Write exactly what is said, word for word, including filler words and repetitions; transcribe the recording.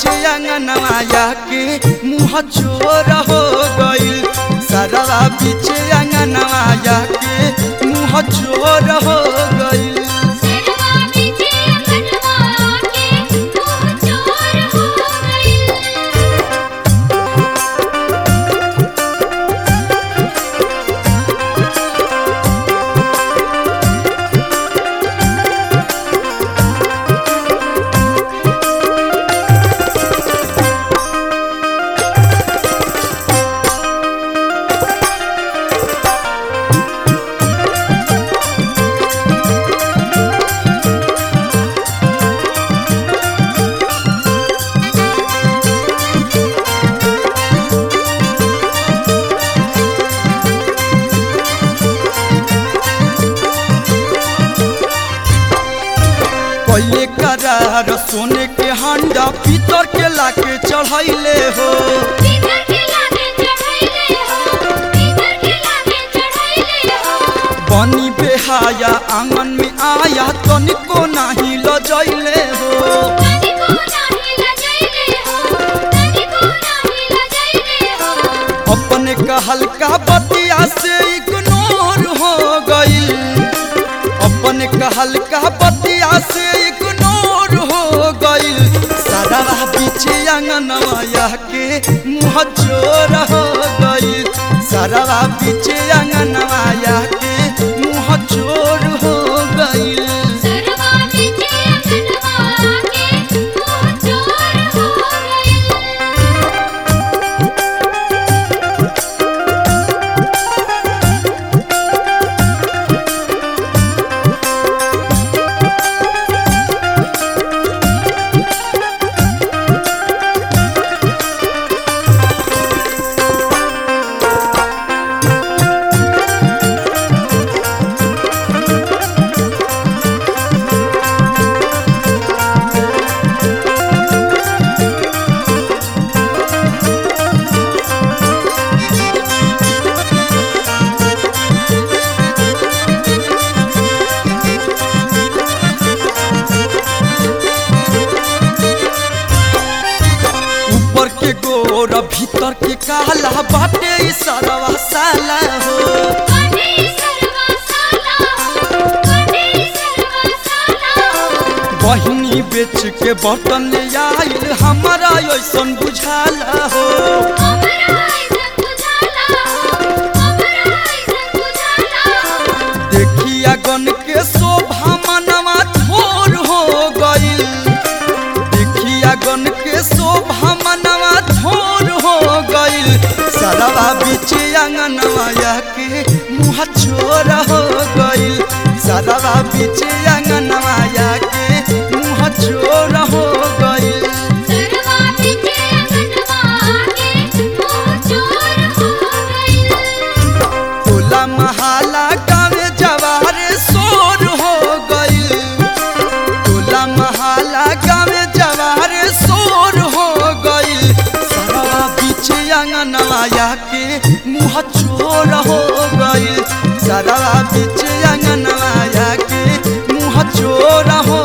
बीचे अंगनवाया के मुँह चोर हो गइल। सरवा बीचे अंगनवाया के मुँह चोर हो गइल। पहले करार सोने के हांडा पीतर के लाके चढ़ाइले हो। बनी बेहाया आंगन में आया तनिको नहीं लजैले हो। अपने का हल्का बतिया से इग्नोर हो गइल। अपने का हल्का बतिया से इग्नोर हो गइल। सरवा बीचे अंगनवाया के मुँह चोर हो गइल। सरवा बीचे अंगनवाया के मुँह चोर हो गइल। गोर भीतर के काला बाटे सरवा साला हो। बहिनी बेच के बर्तन ले आइल हमारा ऐसन बुझाला हो। देखिया गन के शोभा मनवा थोर हो गइल। देखिया गन के शोभा मनवा थोर हो गइल। सरवा बीचे अंगनवाया के मुँह चोर हो गइल। सरवा बीचे अंगनवाया के मुँह चोर हो गइल। टोला महाला गाँव जवार शोर हो गइल। टोला महाला गाँव जवार शोर हो गइल। सरवा बीचे अंगनवाया के मुँह चोर हो गइल। सरवा बीचे अंगनवाया के मुँह चोर हो